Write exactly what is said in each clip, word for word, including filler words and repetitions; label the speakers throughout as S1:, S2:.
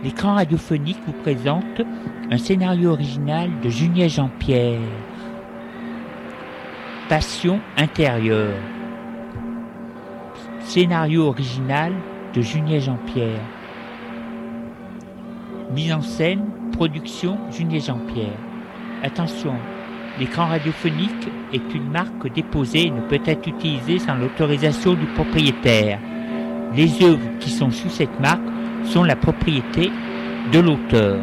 S1: L'écran radiophonique vous présente un scénario original de Junier Jean-Pierre. Passion intérieure. Scénario original de Junier Jean-Pierre. Mise en scène, production Junier Jean-Pierre. Attention, l'écran radiophonique est une marque déposée et ne peut être utilisée sans l'autorisation du propriétaire. Les œuvres qui sont sous cette marque sont la propriété de l'auteur.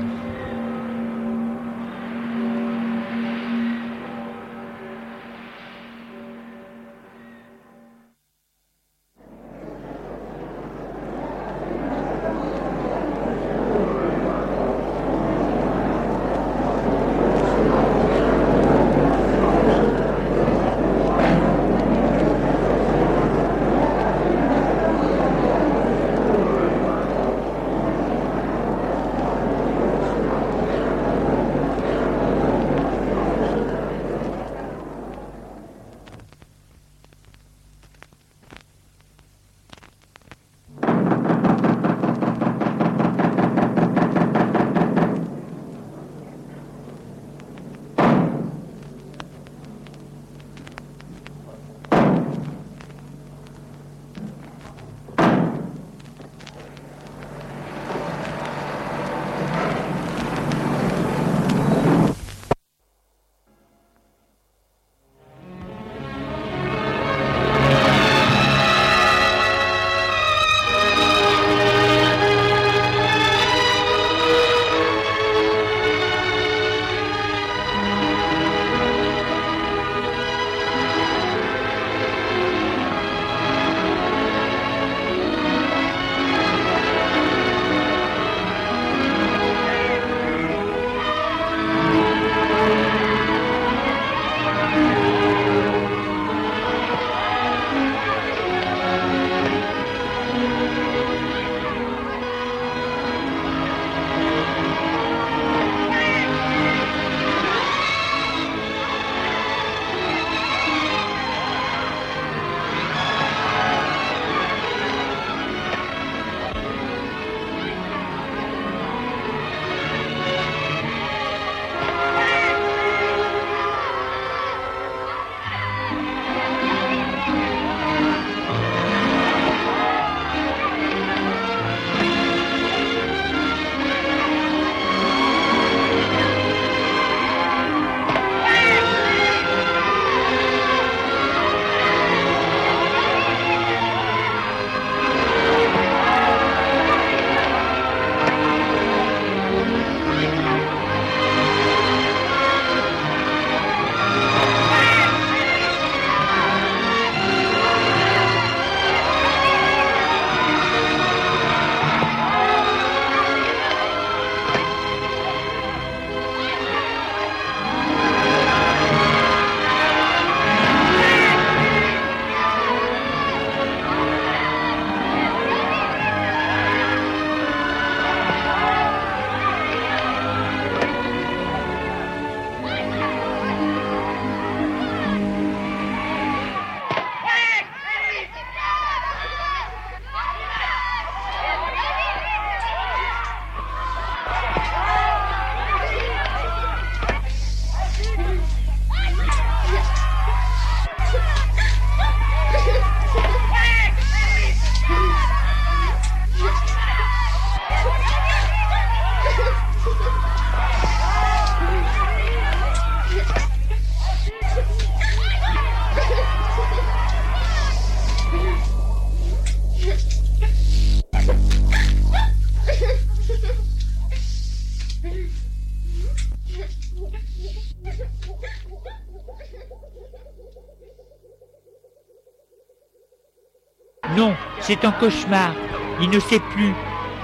S1: Non, c'est un cauchemar. Il ne sait plus.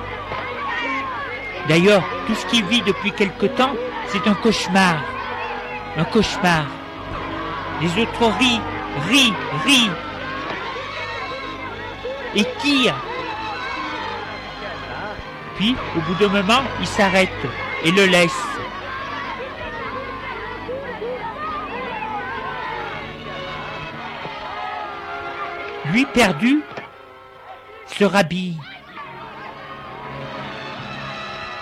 S1: D'ailleurs, tout ce qu'il vit depuis quelque temps, c'est un cauchemar. Un cauchemar. Les autres rient, rient, rient. Et tirent. Puis, au bout d'un moment, il s'arrête et le laisse. Lui perdu se rhabille.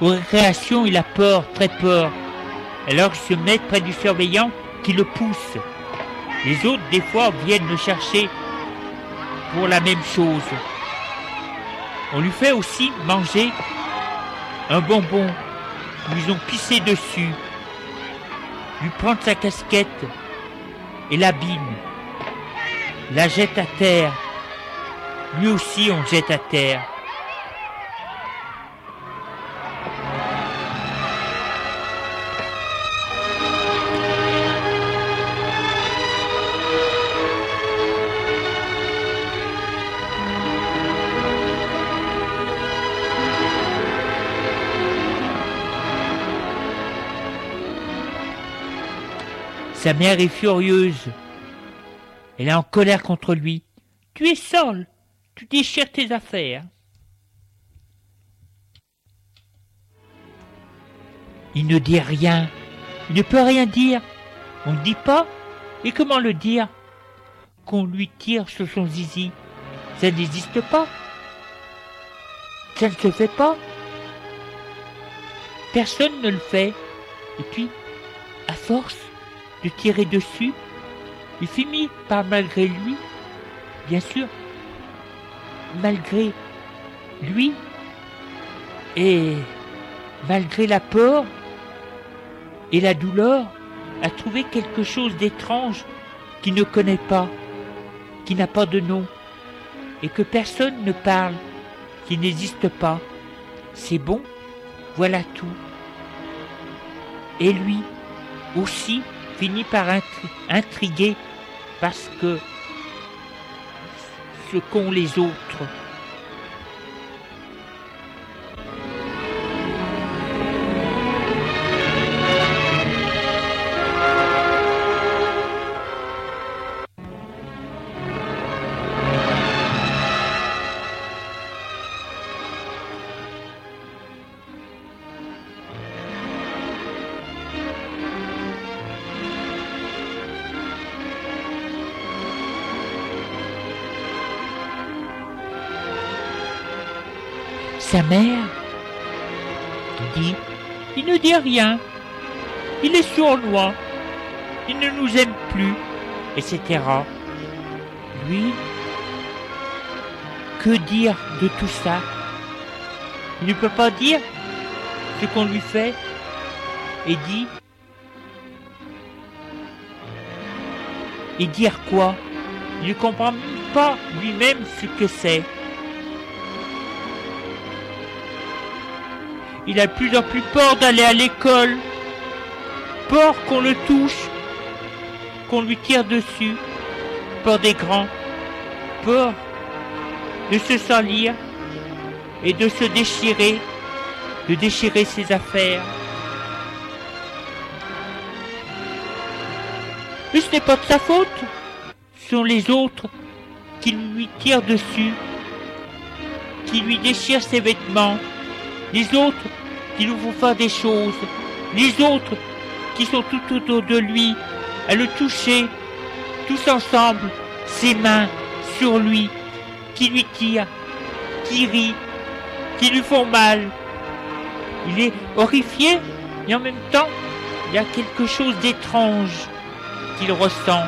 S1: Aux récréations, il a peur, très peur. Alors il se met près du surveillant qui le pousse. Les autres, des fois, viennent le chercher pour la même chose. On lui fait aussi manger un bonbon. Ils ont pissé dessus. Lui prendre sa casquette et l'abîme. La jette à terre. Lui aussi, on le jette à terre. Sa mère est furieuse. Elle est en colère contre lui. « Tu es sale, tu déchires tes affaires. » Il ne dit rien. Il ne peut rien dire. On ne dit pas. Et comment le dire? Qu'on lui tire sur son zizi. Ça n'existe pas. Ça ne se fait pas. Personne ne le fait. Et puis, à force de tirer dessus, il finit par, malgré lui, bien sûr, malgré lui, et malgré la peur et la douleur, à trouver quelque chose d'étrange qu'il ne connaît pas, qui n'a pas de nom, et que personne ne parle, qui n'existe pas. C'est bon, voilà tout. Et lui aussi finit par intri- intriguer parce que ce qu'ont les autres. Sa mère dit, il ne dit rien, il est sournois, il ne nous aime plus, et cetera. Lui, que dire de tout ça? Il ne peut pas dire ce qu'on lui fait et dit. Et dire quoi? Il ne comprend même pas lui-même ce que c'est. Il a de plus en plus peur d'aller à l'école. Peur qu'on le touche, qu'on lui tire dessus. Peur des grands. Peur de se salir et de se déchirer, de déchirer ses affaires. Mais ce n'est pas de sa faute. Ce sont les autres qui lui tirent dessus, qui lui déchirent ses vêtements. Les autres qui nous font faire des choses, les autres qui sont tout autour de lui, à le toucher, tous ensemble, ses mains sur lui, qui lui tirent, qui rient, qui lui font mal. Il est horrifié, et en même temps, il y a quelque chose d'étrange qu'il ressent.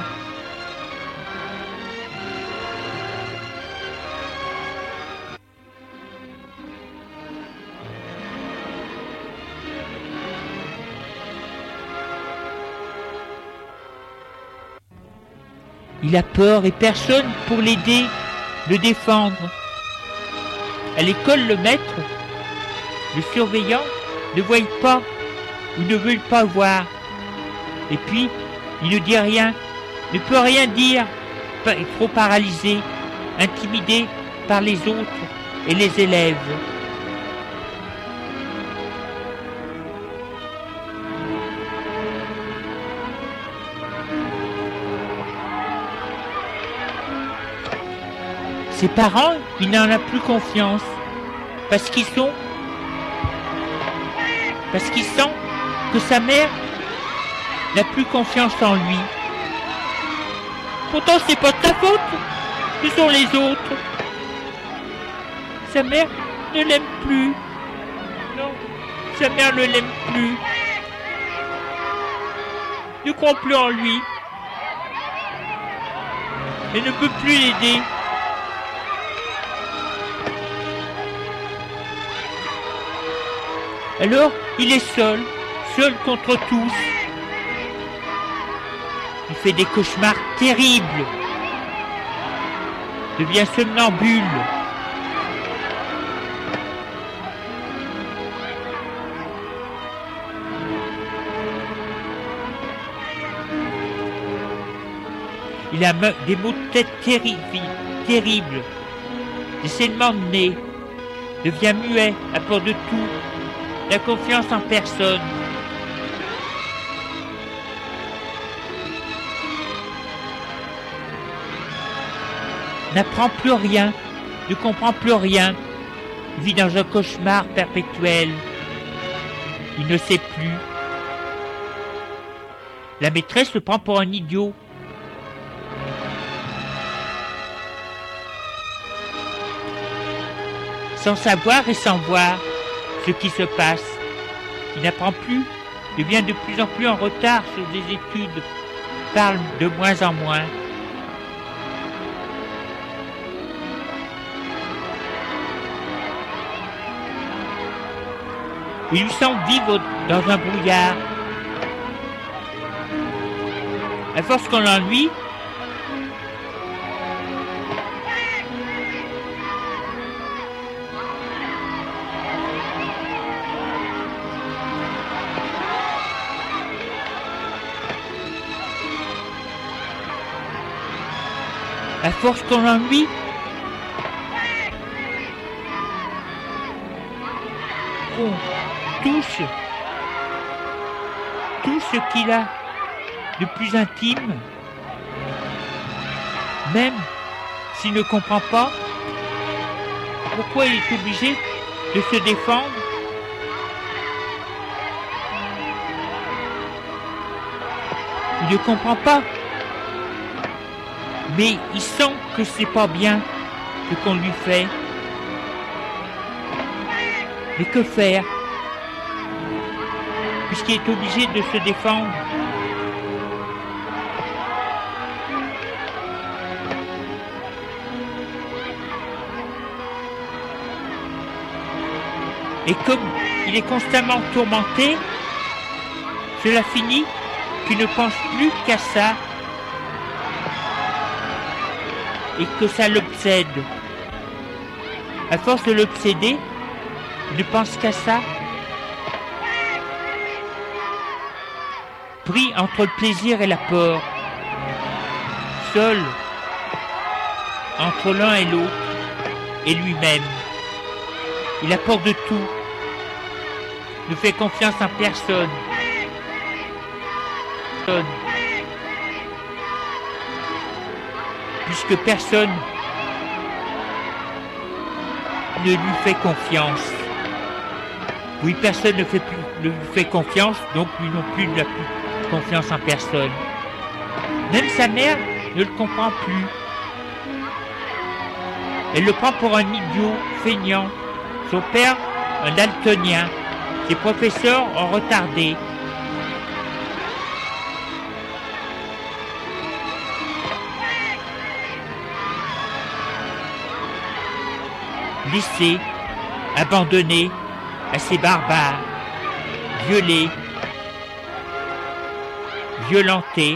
S1: Il a peur et personne pour l'aider, le défendre. À l'école, le maître, le surveillant, ne voit pas ou ne veut pas voir. Et puis, il ne dit rien, ne peut rien dire, il est trop paralysé, intimidé par les autres et les élèves. Ses parents, il n'en a plus confiance, parce qu'ils sont, parce qu'il sent que sa mère n'a plus confiance en lui. Pourtant, c'est pas de ta faute, ce sont les autres. Sa mère ne l'aime plus. Non, Sa mère ne l'aime plus. Ne croit plus en lui. Et ne peut plus l'aider. Alors, il est seul, seul contre tous. Il fait des cauchemars terribles. Devient somnambule. Il a des maux de tête terribles, terribles, des saignements de nez, devient muet, a peur de tout, n'a confiance en personne. N'apprend plus rien, ne comprend plus rien, vit dans un cauchemar perpétuel. Il ne sait plus. La maîtresse le prend pour un idiot. Sans savoir et sans voir ce qui se passe. Il n'apprend plus, devient de plus en plus en retard sur des études, parle de moins en moins. Il lui semble vivre dans un brouillard. À force qu'on l'ennuie, à force qu'on l'ennuie, qu'on touche tout ce qu'il a de plus intime, même s'il ne comprend pas pourquoi il est obligé de se défendre. Il ne comprend pas. Mais il sent que c'est pas bien ce qu'on lui fait. Mais que faire? Puisqu'il est obligé de se défendre. Et comme il est constamment tourmenté, cela finit qu'il ne pense plus qu'à ça. Et que ça l'obsède. À force de l'obséder, il ne pense qu'à ça. Pris entre le plaisir et la peur. Seul entre l'un et l'autre et lui-même. Il a peur de tout. Ne fait confiance en personne. Personne. Puisque personne ne lui fait confiance. Oui, personne ne, fait plus, ne lui fait confiance, donc lui non plus n'a plus confiance en personne. Même sa mère ne le comprend plus. Elle le prend pour un idiot feignant. Son père, un daltonien. Ses professeurs ont retardé. Laissé, abandonné à ces barbares, violé, violenté,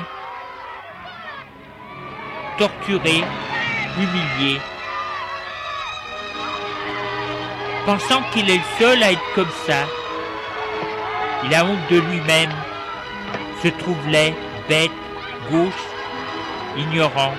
S1: torturé, humilié, pensant qu'il est le seul à être comme ça. Il a honte de lui-même, se trouve laid, bête, gauche, ignorant.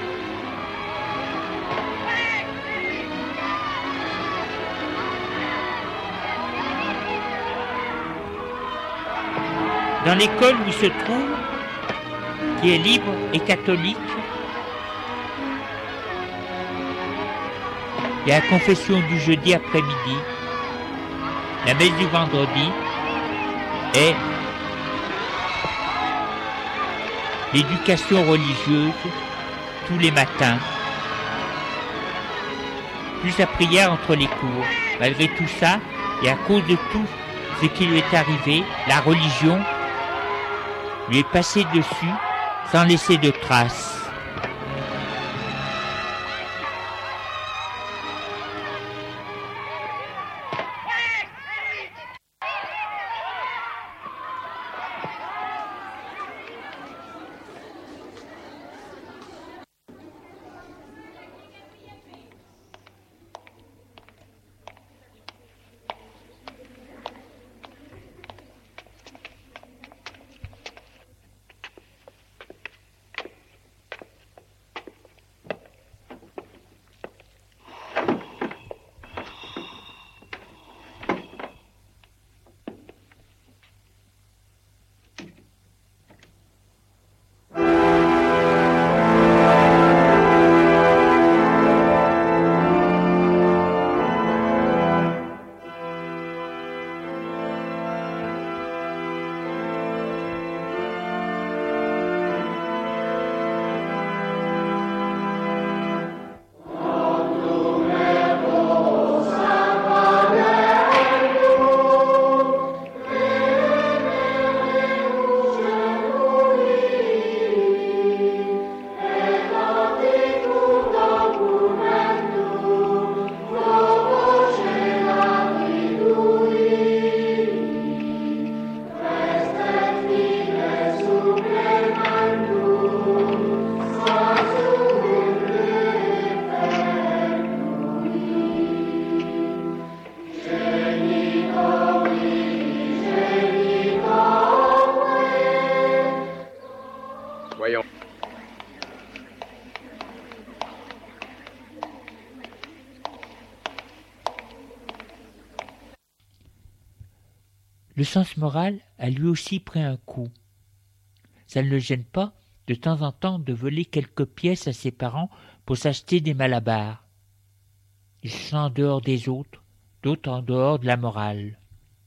S1: Dans l'école où il se trouve, qui est libre et catholique, il y a la confession du jeudi après-midi, la messe du vendredi et l'éducation religieuse tous les matins, plus la prière entre les cours. Malgré tout ça, et à cause de tous ce qui lui est arrivé, la religion, lui est passée dessus sans laisser de traces. Le sens moral a lui aussi pris un coup. Ça ne le gêne pas, de temps en temps, de voler quelques pièces à ses parents pour s'acheter des malabars. Il se sent en dehors des autres, d'autres en dehors de la morale.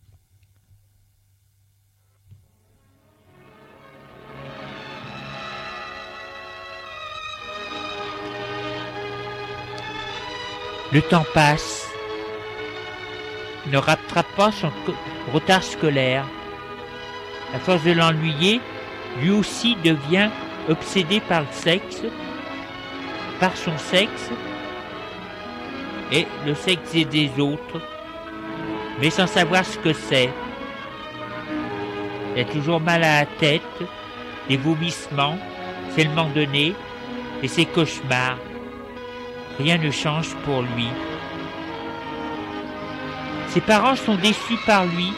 S1: Le temps passe. Il ne rattrape pas son retard scolaire. À force de l'ennuyer, lui aussi devient obsédé par le sexe, par son sexe et le sexe des autres, mais sans savoir ce que c'est. Il a toujours mal à la tête, des vomissements, seulement donné, et ses cauchemars. Rien ne change pour lui. Ses parents sont déçus par lui.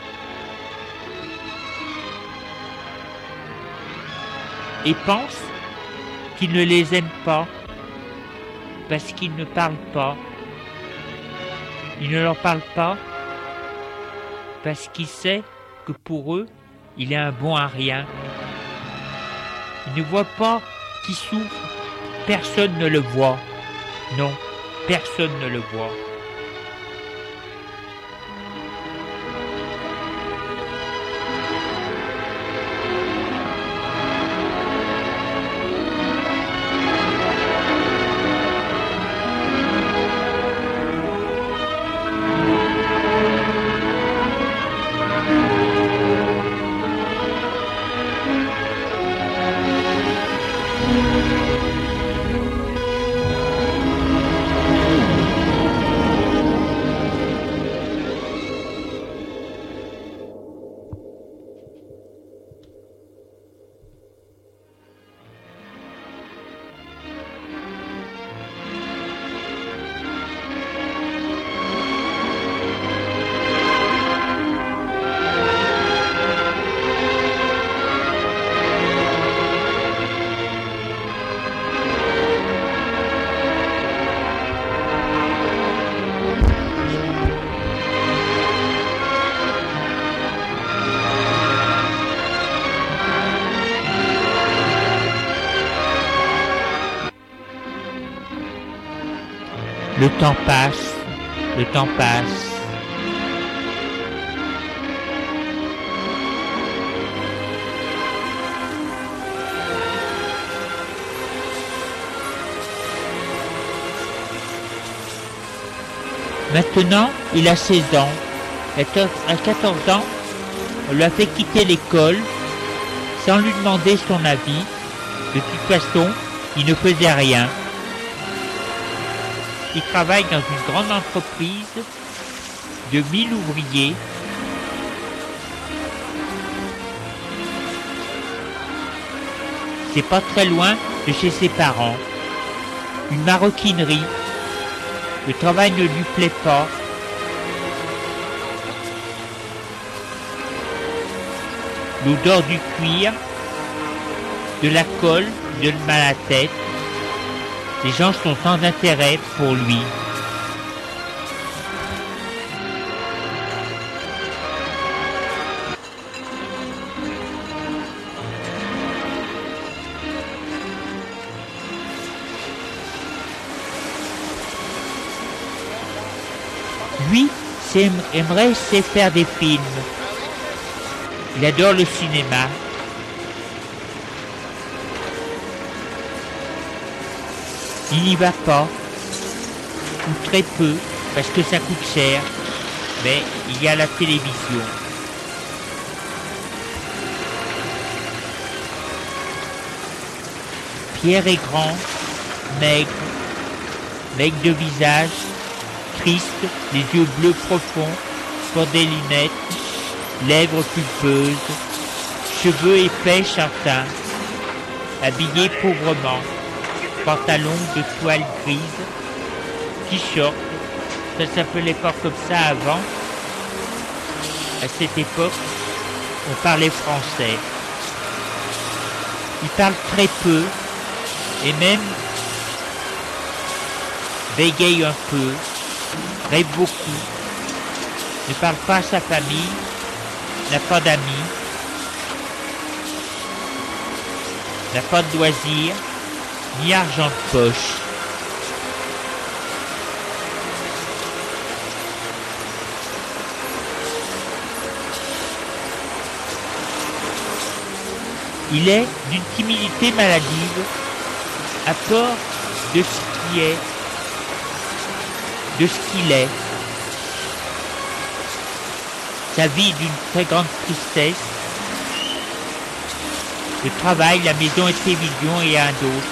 S1: Et pensent qu'il ne les aime pas parce qu'il ne parle pas. Il ne leur parle pas parce qu'il sait que pour eux, il est un bon à rien. Il ne voit pas qu'il souffre. Personne ne le voit. Non, personne ne le voit. Le temps passe, le temps passe. Maintenant, il a seize ans. À quatorze ans, on lui a fait quitter l'école sans lui demander son avis. De toute façon, il ne faisait rien. Il travaille dans une grande entreprise de mille ouvriers. C'est pas très loin de chez ses parents. Une maroquinerie. Le travail ne lui plaît pas. L'odeur du cuir, de la colle, lui donne mal à la tête. Les gens sont sans intérêt pour lui. Lui aimerait c'est faire des films. Il adore le cinéma. Il n'y va pas, ou très peu, parce que ça coûte cher, mais il y a la télévision. Pierre est grand, maigre, maigre de visage, triste, les yeux bleus profonds, porte des lunettes, lèvres pulpeuses, cheveux épais châtains, habillé pauvrement, pantalon de toile grise, t-shirt, ça s'appelait pas comme ça avant. À cette époque, on parlait français. Il parle très peu, et même bégaye un peu, rêve beaucoup, ne parle pas à sa famille, n'a pas d'amis, n'a pas de loisirs, ni argent de poche. Il est d'une timidité maladive, à peur de ce qui est, de ce qu'il est. Sa vie d'une très grande tristesse. Le travail, la maison et la télévision et un d'autre.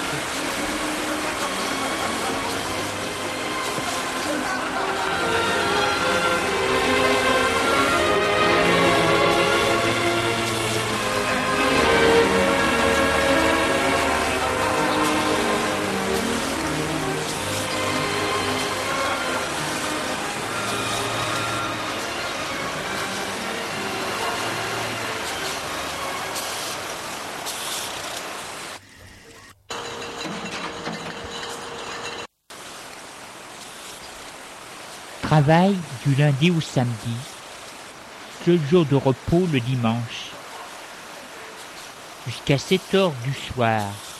S1: Travail du lundi au samedi, seul jour de repos le dimanche, jusqu'à sept heures du soir.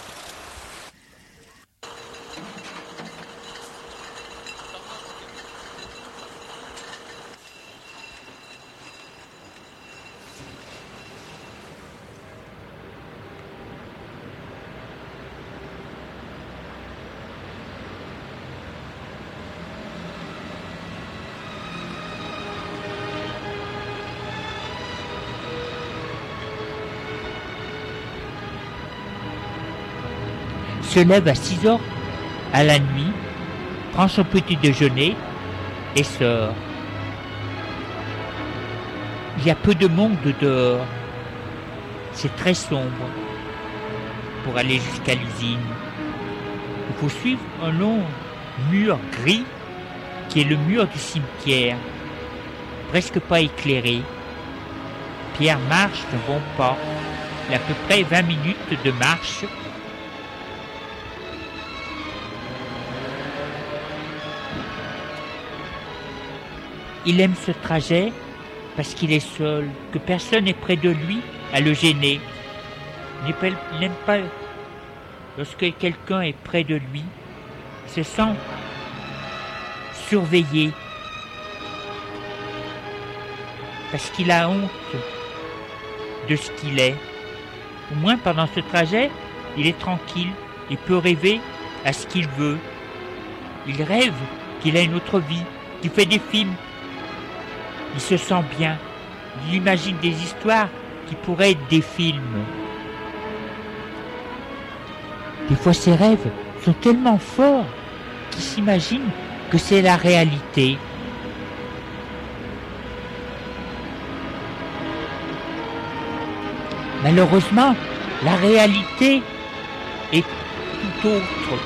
S1: Se lève à six heures à la nuit, prend son petit déjeuner et sort. Il y a peu de monde dehors. C'est très sombre pour aller jusqu'à l'usine. Il faut suivre un long mur gris qui est le mur du cimetière, presque pas éclairé. Pierre marche d'un bon pas. Il a à peu près vingt minutes de marche. Il aime ce trajet parce qu'il est seul, que personne n'est près de lui à le gêner. Il n'aime pas lorsque quelqu'un est près de lui. Il se sent surveillé parce qu'il a honte de ce qu'il est. Au moins pendant ce trajet, il est tranquille, il peut rêver à ce qu'il veut. Il rêve qu'il a une autre vie, qu'il fait des films. Il se sent bien. Il imagine des histoires qui pourraient être des films. Des fois, ses rêves sont tellement forts qu'il s'imagine que c'est la réalité. Malheureusement, la réalité est tout autre.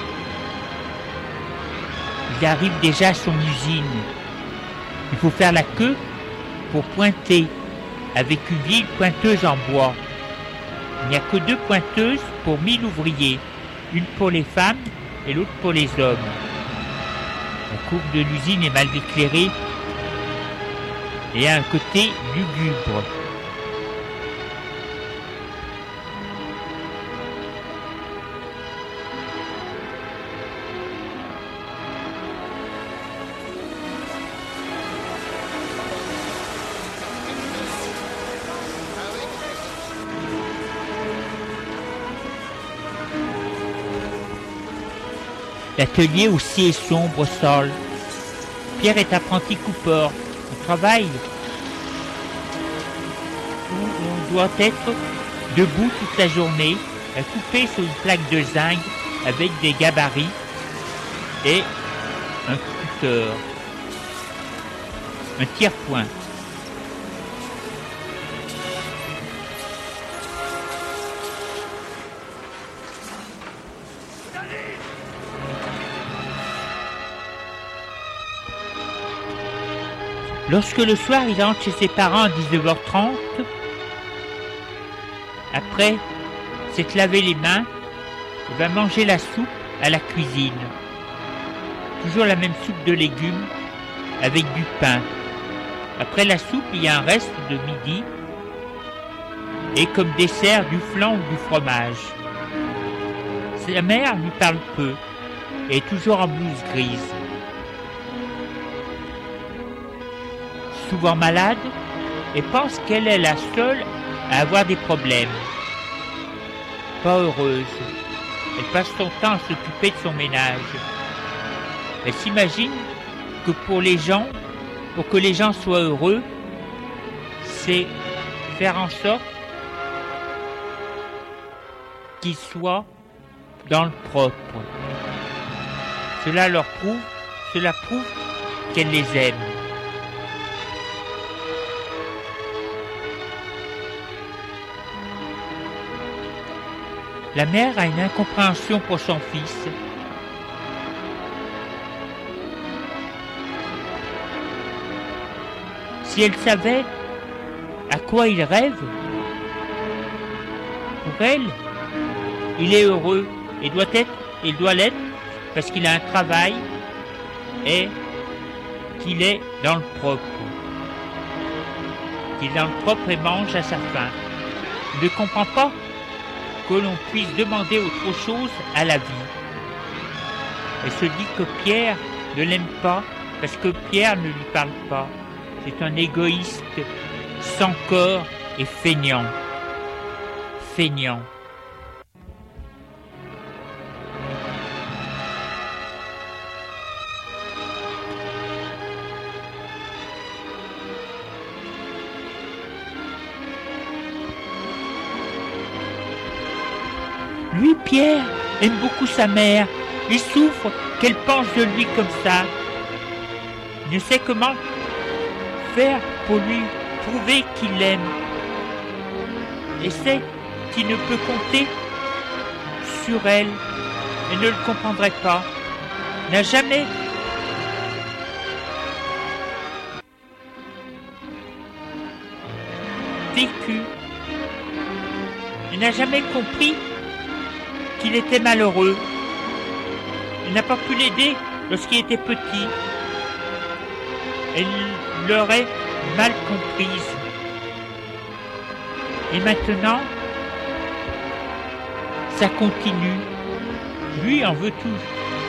S1: Il arrive déjà à son usine. Il faut faire la queue pour pointer avec une vieille pointeuse en bois. Il n'y a que deux pointeuses pour mille ouvriers, une pour les femmes et l'autre pour les hommes. La cour de l'usine est mal éclairée et a un côté lugubre. L'atelier aussi est sombre au sol. Pierre est apprenti coupeur. Au travail, où on doit être debout toute la journée, à couper sur une plaque de zinc avec des gabarits et un cutter, un tire-point. Lorsque le soir il rentre chez ses parents à dix-neuf heures trente, après s'être lavé les mains, il va manger la soupe à la cuisine. Toujours la même soupe de légumes avec du pain. Après la soupe, il y a un reste de midi et comme dessert du flan ou du fromage. Sa mère lui parle peu et est toujours en blouse grise. Souvent malade et pense qu'elle est la seule à avoir des problèmes. Pas heureuse. Elle passe son temps à s'occuper de son ménage. Elle s'imagine que pour les gens, pour que les gens soient heureux, c'est faire en sorte qu'ils soient dans le propre. Cela leur prouve, cela prouve qu'elle les aime. La mère a une incompréhension pour son fils. Si elle savait à quoi il rêve, pour elle, il est heureux et doit être, il doit l'être parce qu'il a un travail et qu'il est dans le propre. Qu'il est dans le propre et mange à sa faim. Il ne comprend pas que l'on puisse demander autre chose à la vie. Elle se dit que Pierre ne l'aime pas parce que Pierre ne lui parle pas. C'est un égoïste sans corps et feignant. Feignant. Lui, Pierre, aime beaucoup sa mère. Il souffre qu'elle pense de lui comme ça. Il ne sait comment faire pour lui prouver qu'il l'aime. Et sait qu'il ne peut compter sur elle. Elle ne le comprendrait pas. N'a jamais vécu. Elle n'a jamais compris qu'il était malheureux. Il n'a pas pu l'aider lorsqu'il était petit. Elle l'aurait mal comprise. Et maintenant, ça continue. Lui en veut tout.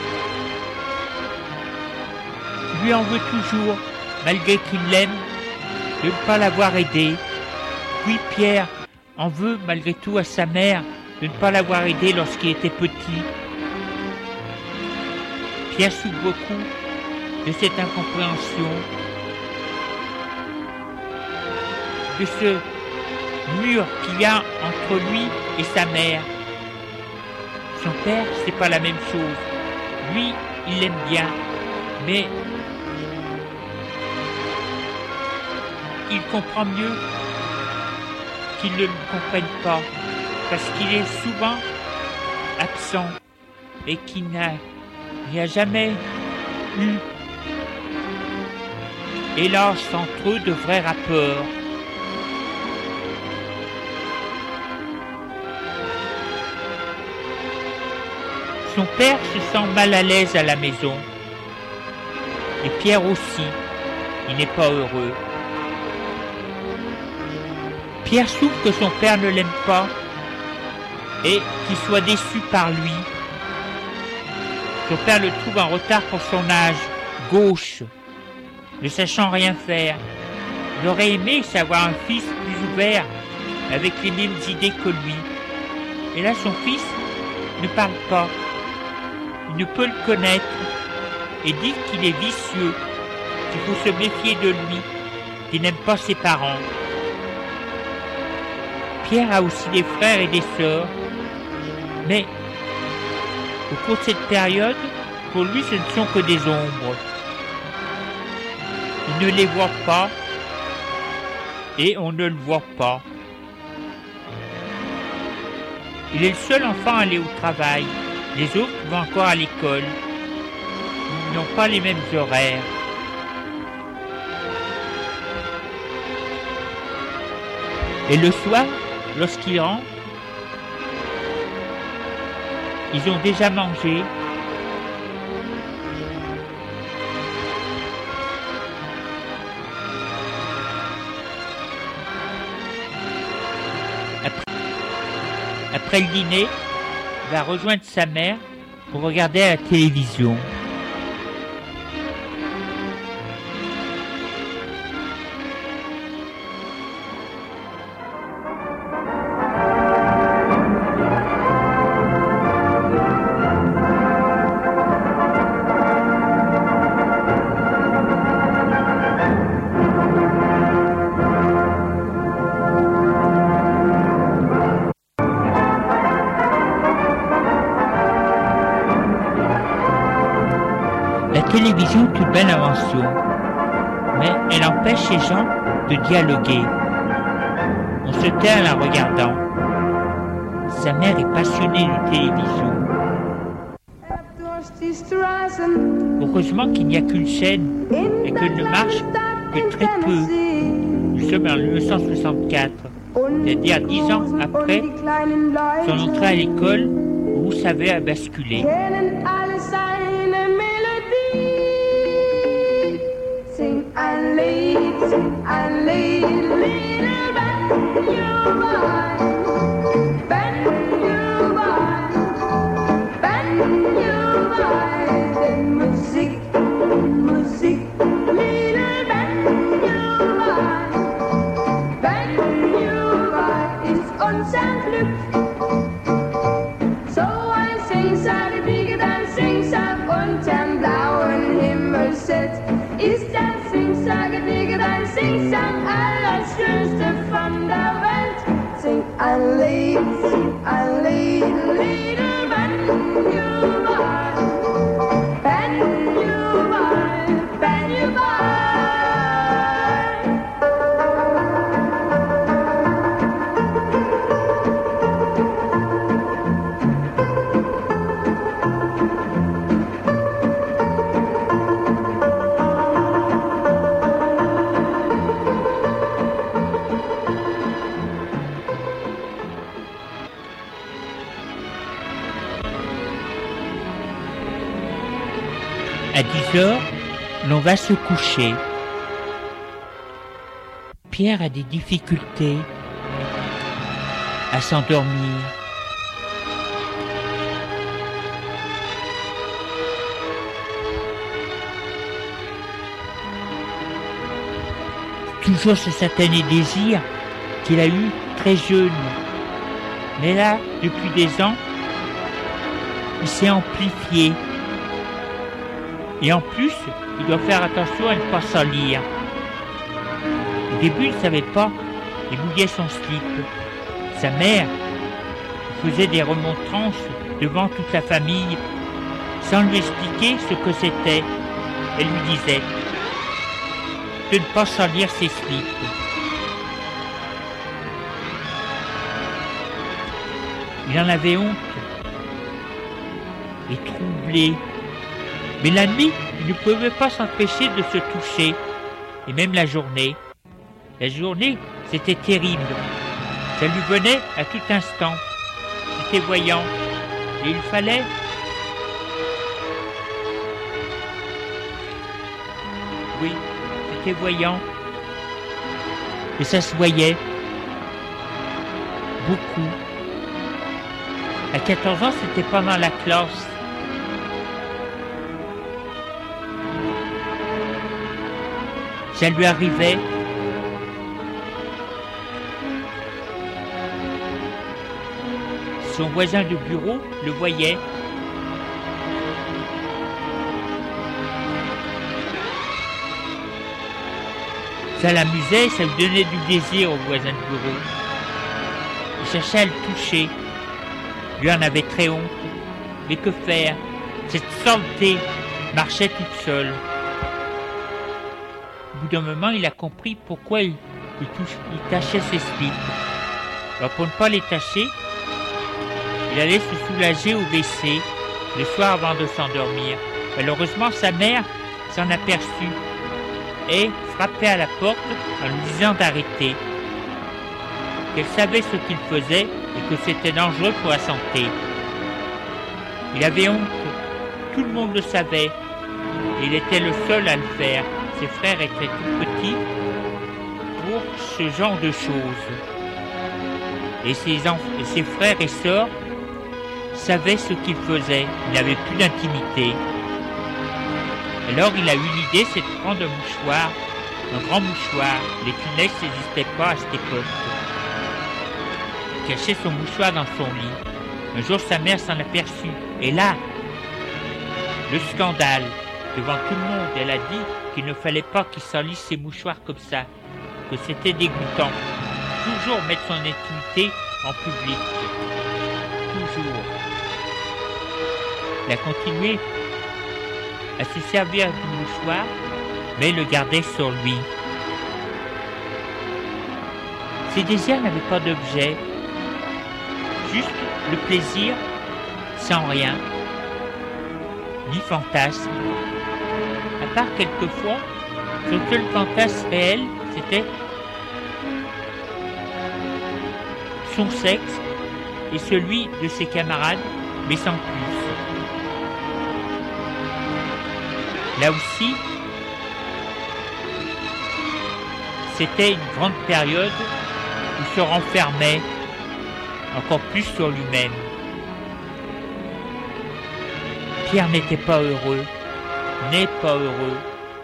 S1: Lui en veut toujours, malgré qu'il l'aime, de ne pas l'avoir aidé. Puis Pierre en veut malgré tout à sa mère de ne pas l'avoir aidé lorsqu'il était petit. Pierre souffre beaucoup de cette incompréhension. que ce mur qu'il y a entre lui et sa mère. Son père, c'est pas la même chose. Lui, il l'aime bien, mais il comprend mieux qu'il ne le comprenne pas, parce qu'il est souvent absent et qu'il n'a, n'y a jamais eu, hélas, entre eux de vrais rapports. Son père se sent mal à l'aise à la maison. Et Pierre aussi, il n'est pas heureux. Pierre souffre que son père ne l'aime pas et qu'il soit déçu par lui. Son père le trouve en retard pour son âge, gauche, ne sachant rien faire. Il aurait aimé savoir un fils plus ouvert, avec les mêmes idées que lui. Et là, son fils ne parle pas. Il ne peut le connaître et dit qu'il est vicieux, qu'il faut se méfier de lui, qu'il n'aime pas ses parents. Pierre a aussi des frères et des sœurs, mais au cours de cette période, pour lui, ce ne sont que des ombres. Il ne les voit pas et on ne le voit pas. Il est le seul enfant à aller au travail. Les autres vont encore à l'école. Ils n'ont pas les mêmes horaires. Et le soir, lorsqu'ils rentrent, ils ont déjà mangé. Après, après le dîner, il va rejoindre sa mère pour regarder à la télévision. La télévision est une belle invention, mais elle empêche les gens de dialoguer. On se tait en la regardant. Sa mère est passionnée de télévision. Heureusement qu'il n'y a qu'une chaîne et qu'elle ne marche que très peu. Nous sommes en mille neuf cent soixante-quatre, c'est-à-dire dix ans après son entrée à l'école où vous savez a basculé.
S2: Ein Lied, ein Lied, Lieder, wenn du weißt, wenn du weißt, wenn du weißt, in Musik, Musik, Lieder, wenn du weißt, wenn du weißt, ist unser Glück. So ein Singsang, wie ein Singsang unterm blauen Himmel sitzt, ist der Singsang, wie ein Singsang, allerschönste von der Welt. Sing ein Lied, ein Lied, Lieder, wenn du weißt, wenn du weißt, wenn du weißt.
S1: À dix heures, l'on va se coucher. Pierre a des difficultés à s'endormir. Toujours ce satané désir qu'il a eu très jeune. Mais là, depuis des ans, il s'est amplifié. Et en plus, il doit faire attention à ne pas s'en lire. Au début, il ne savait pas et mouillait son slip. Sa mère faisait des remontrances devant toute la famille, sans lui expliquer ce que c'était. Elle lui disait de ne pas salir ses slips. Il en avait honte et troublé. Mais la nuit, il ne pouvait pas s'empêcher de se toucher. Et même la journée. La journée, c'était terrible. Ça lui venait à tout instant. C'était voyant. Et il fallait... Oui, c'était voyant. Et ça se voyait. Beaucoup. À quatorze ans, c'était pendant la classe. Ça lui arrivait. Son voisin de bureau le voyait. Ça l'amusait, ça lui donnait du plaisir au voisin de bureau. Il cherchait à le toucher. Lui en avait très honte. Mais que faire? Cette saleté marchait toute seule. Au bout d'un moment, il a compris pourquoi il, il, touche, il tachait ses slips. Alors, pour ne pas les tacher, il allait se soulager au W C le soir avant de s'endormir. Malheureusement, sa mère s'en aperçut et frappait à la porte en lui disant d'arrêter. Qu'elle savait ce qu'il faisait et que c'était dangereux pour la santé. Il avait honte, tout le monde le savait, et il était le seul à le faire. Ses frères étaient tout petits pour ce genre de choses. Et ses, enf- et ses frères et sœurs savaient ce qu'il faisait, il n'avait plus d'intimité. Alors il a eu l'idée, c'est de prendre un mouchoir, un grand mouchoir. Les Kleenex n'existaient pas à cette époque. Il cachait son mouchoir dans son lit. Un jour, sa mère s'en aperçut. Et là, le scandale. Devant tout le monde, elle a dit qu'il ne fallait pas qu'il salisse ses mouchoirs comme ça, que c'était dégoûtant. Toujours mettre son intimité en public. Toujours. Il a continué à se servir du mouchoir, mais le gardait sur lui. Ses désirs n'avaient pas d'objet, juste le plaisir sans rien, ni fantasme. À part quelquefois, son seul fantasme réel, c'était son sexe et celui de ses camarades, mais sans plus. Là aussi, c'était une grande période où il se renfermait encore plus sur lui-même. Pierre n'était pas heureux, n'est pas heureux.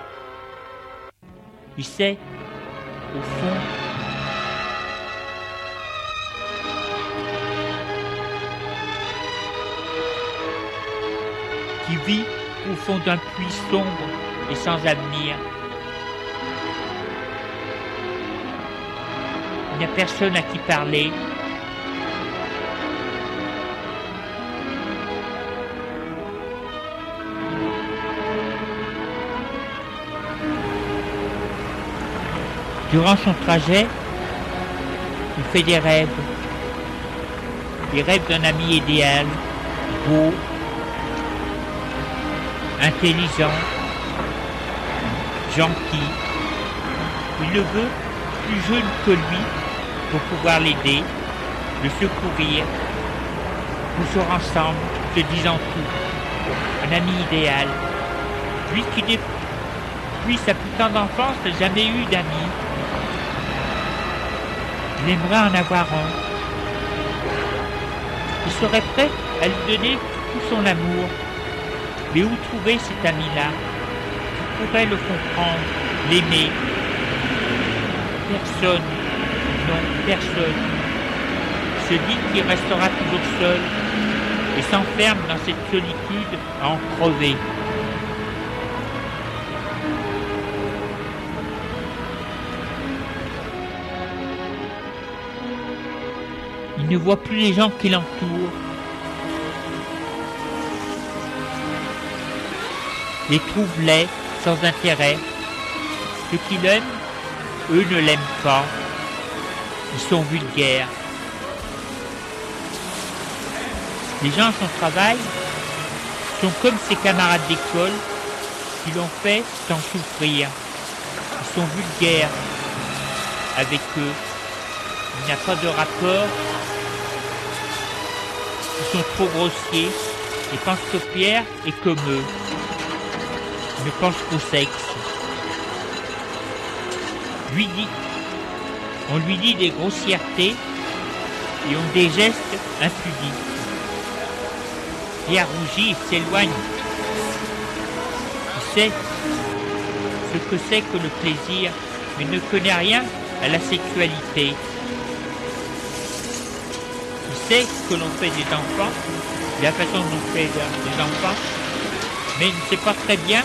S1: Il sait, au fond, qu'il vit au fond d'un puits sombre et sans avenir. Il n'y a personne à qui parler. Durant son trajet, il fait des rêves. Des rêves d'un ami idéal, beau, intelligent, gentil. Il le veut plus jeune que lui pour pouvoir l'aider, le secourir, toujours ensemble, se disant tout. Un ami idéal. Lui qui, depuis sa plus tendre enfance, n'a jamais eu d'amis. Il aimerait en avoir un. Il serait prêt à lui donner tout son amour. Mais où trouver cet ami-là qui pourrait le comprendre, l'aimer? Personne, non, personne. Il se dit qu'il restera toujours seul et s'enferme dans cette solitude à en crever. Il ne voit plus les gens qui l'entourent. Les trouve laids, sans intérêt. Ceux qui l'aiment, eux ne l'aiment pas. Ils sont vulgaires. Les gens à son travail sont comme ses camarades d'école qui l'ont fait sans souffrir. Ils sont vulgaires avec eux. Il n'y a pas de rapport. Ils sont trop grossiers et pensent que Pierre est comme eux. Ils ne pensent qu'au sexe. Lui dit, on lui dit des grossièretés et ont des gestes impudiques. Pierre rougit et s'éloigne. Il sait ce que c'est que le plaisir, mais ne connaît rien à la sexualité. Il sait que l'on fait des enfants, la façon dont on fait des enfants, mais il ne sait pas très bien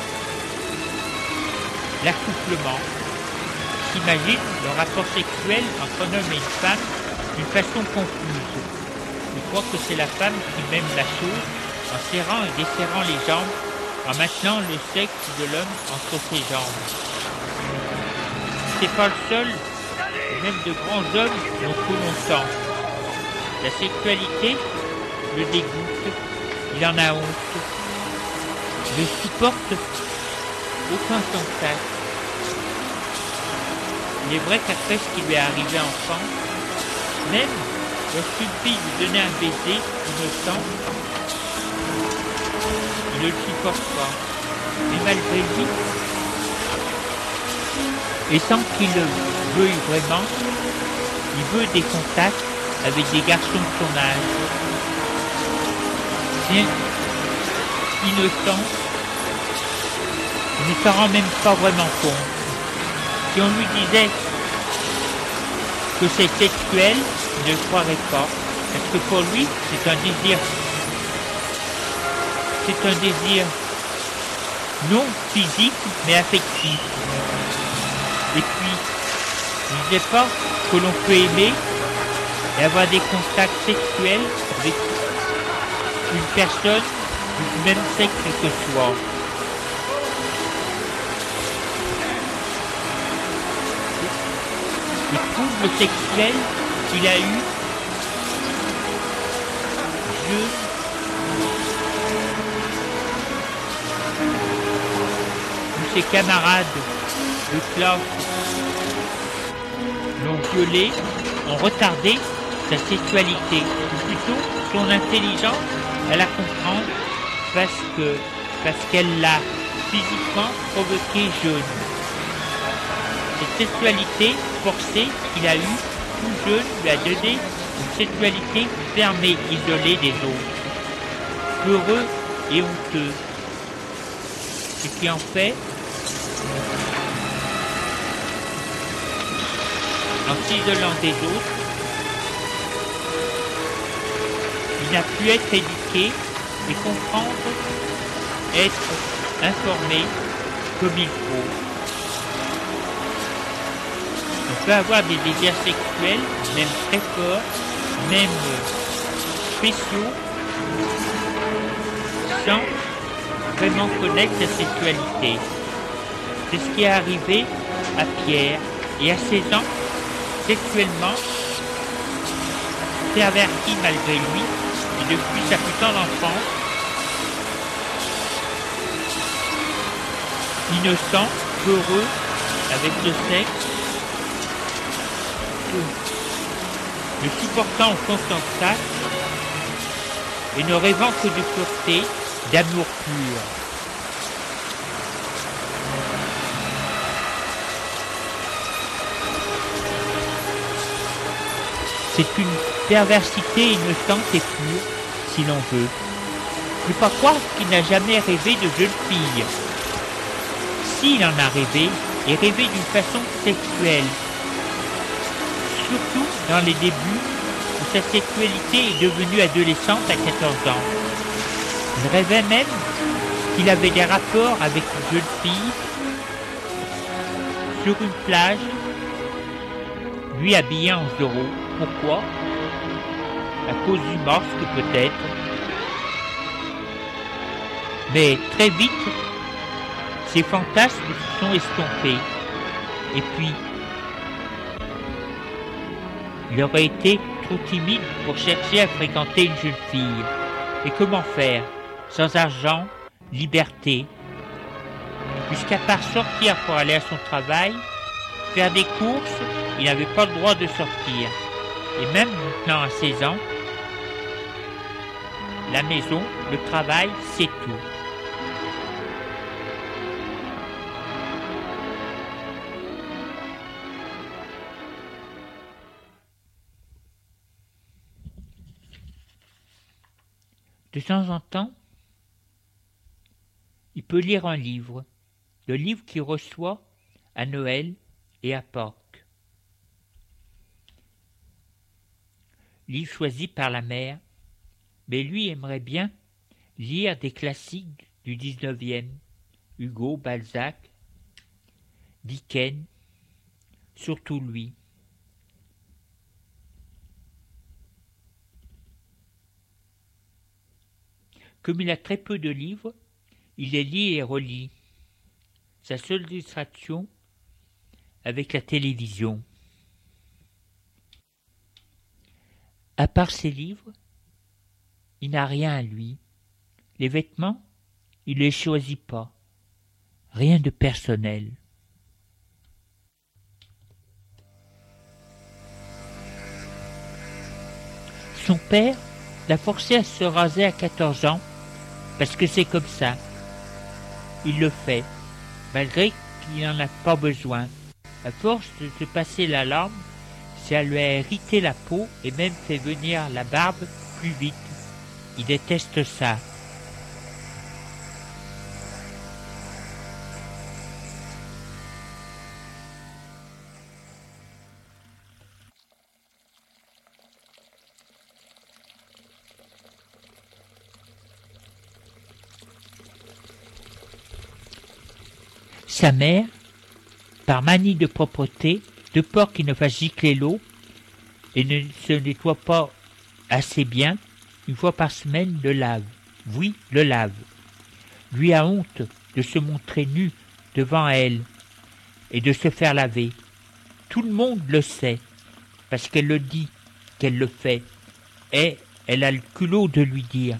S1: l'accouplement. Il s'imagine le rapport sexuel entre un homme et une femme d'une façon confuse. Il croit que c'est la femme qui mène la chose en serrant et desserrant les jambes, en maintenant le sexe de l'homme entre ses jambes. C'est pas le seul, même de grands hommes l'ont trop longtemps. La sexualité le dégoûte, il en a honte, il ne supporte aucun contact. Il est vrai qu'après ce qui lui est arrivé enfant, même lorsqu'une fille lui donnait un baiser innocent, il ne le supporte pas. Mais malgré lui, et sans qu'il le veuille vraiment, il veut des contacts avec des garçons de son âge. C'est innocent, il ne s'en rend même pas vraiment compte. Si on lui disait que c'est sexuel, il ne le croirait pas, parce que pour lui, c'est un désir, c'est un désir non physique, mais affectif. Et puis, il ne disait pas que l'on peut aimer et avoir des contacts sexuels avec une personne du même sexe que soi. Le trouble sexuel qu'il a eu, jeune, où ses camarades de classe l'ont violé, ont retardé sa sexualité, ou plutôt son intelligence à la comprendre parce que parce qu'elle l'a physiquement provoqué jeune. Cette sexualité forcée qu'il a eue tout jeune lui a donné une sexualité fermée, isolée des autres, peureux et honteux, ce qui en fait, en s'isolant des autres, il n'a pu être éduqué et comprendre, être informé comme il faut. On peut avoir des désirs sexuels, même très forts, même spéciaux, sans vraiment connaître sa sexualité. C'est ce qui est arrivé à Pierre, et à seize ans, sexuellement, perverti malgré lui, et depuis sa plus tendre enfance, innocent, peureux, avec le sexe, ne supportant aucun contact et ne rêvant que de pureté, d'amour pur. C'est une perversité innocente et pure, si l'on veut. Ne pas croire qu'il n'a jamais rêvé de jeune fille. S'il en a rêvé, et rêvé d'une façon sexuelle, surtout dans les débuts où sa sexualité est devenue adolescente à quatorze ans. Il rêvait même qu'il avait des rapports avec une jeune fille sur une plage, lui habillé en Zorro. Pourquoi? à cause du masque peut-être. Mais très vite, ses fantasmes se sont estompés. Et puis, il aurait été trop timide pour chercher à fréquenter une jeune fille. Et comment faire? Sans argent, liberté. Puisqu'à part sortir pour aller à son travail, faire des courses, il n'avait pas le droit de sortir. Et même maintenant à seize ans, la maison, le travail, c'est tout. De temps en temps, il peut lire un livre, le livre qu'il reçoit à Noël et à Pâques. Livre choisi par la mère, mais lui aimerait bien lire des classiques du dix-neuvième, Hugo, Balzac, Dickens, surtout lui. Comme il a très peu de livres, il les lit et relit. Sa seule distraction avec la télévision. À part ses livres, il n'a rien à lui. Les vêtements, il ne les choisit pas. Rien de personnel. Son père l'a forcé à se raser à quatorze ans parce que c'est comme ça. Il le fait, malgré qu'il n'en a pas besoin. À force de se passer la lame, ça lui a irrité la peau et même fait venir la barbe plus vite. Il déteste ça. Sa mère, par manie de propreté, de peur qu'il ne fasse gicler l'eau et ne se nettoie pas assez bien, une fois par semaine le lave. Oui, le lave. Lui a honte de se montrer nu devant elle et de se faire laver. Tout le monde le sait, parce qu'elle le dit qu'elle le fait, et elle a le culot de lui dire: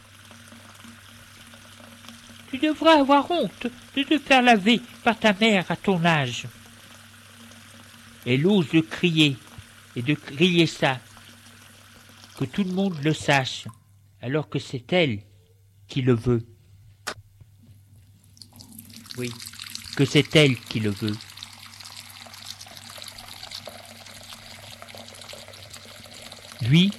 S1: tu devrais avoir honte de te faire laver par ta mère à ton âge. Elle ose de crier, et de crier ça, que tout le monde le sache, alors que c'est elle qui le veut. Oui, que c'est elle qui le veut. Lui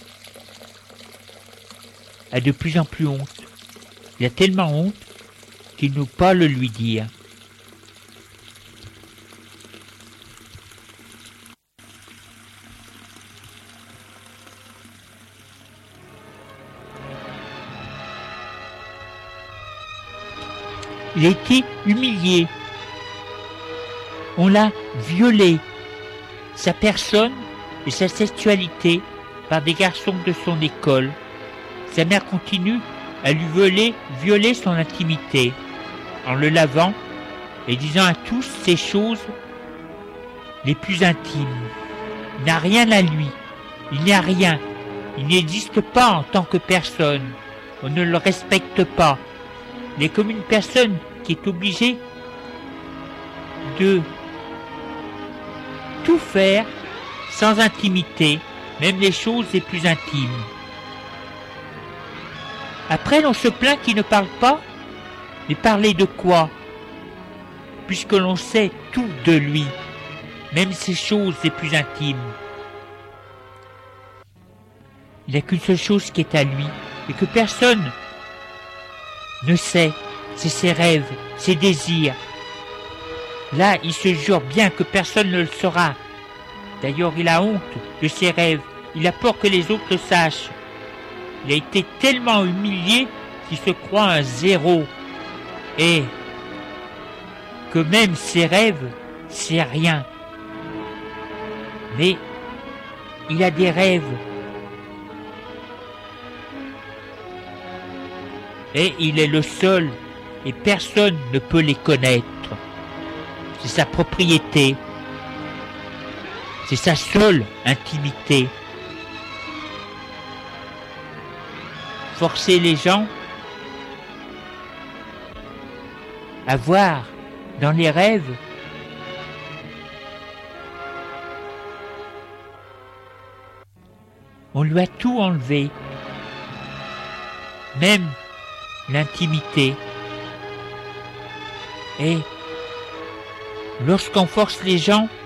S1: a de plus en plus honte. Il a tellement honte qu'il n'ose pas le lui dire. Il a été humilié. On l'a violé, sa personne et sa sexualité, par des garçons de son école. Sa mère continue à lui violer, violer son intimité, en le lavant et disant à tous ces choses les plus intimes. Il n'a rien à lui, il n'y a rien, il n'existe pas en tant que personne, on ne le respecte pas. Il est comme une personne qui est obligée de tout faire sans intimité, même les choses les plus intimes. Après, l'on se plaint qu'il ne parle pas, mais parler de quoi? Puisque l'on sait tout de lui, même ces choses les plus intimes. Il n'y a qu'une seule chose qui est à lui, et que personne ne sait, c'est ses rêves, ses désirs. Là, il se jure bien que personne ne le saura. D'ailleurs, il a honte de ses rêves, il a peur que les autres le sachent. Il a été tellement humilié qu'il se croit un zéro, et que même ses rêves, c'est rien. Mais il a des rêves, Et il est le seul, et personne ne peut les connaître. C'est sa propriété. C'est sa seule intimité. Forcer les gens à voir dans les rêves on lui a tout enlevé, même l'intimité. Et lorsqu'on force les gens